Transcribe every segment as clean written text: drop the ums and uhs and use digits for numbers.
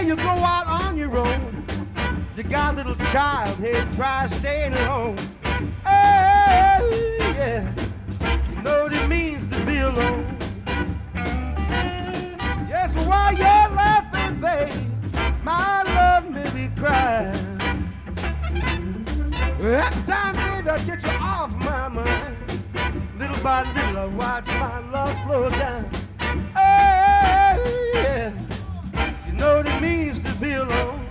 you go out on your own, you got a little child, hey, try staying at home. Hey, yeah, you know what it means to be alone. Yes, while you're laughing, babe, my love may be crying. Every time, baby, I get you off my mind. Little by little, I watch my love slow down. Hey, yeah, you know what it means to be alone.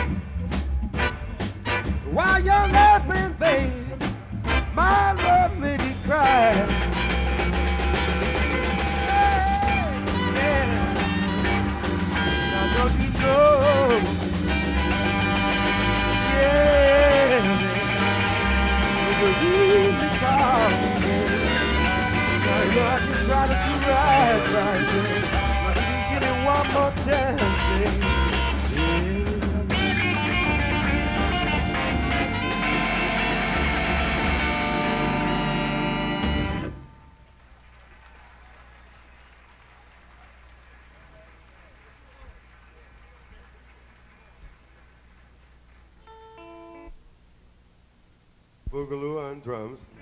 While you're laughing, babe, my love may be crying. Hey, yeah, now don't you know? Yeah, believe me, darling, now you know I can try to do right, yeah. Let me get it one more chance, yeah. Boogaloo on drums.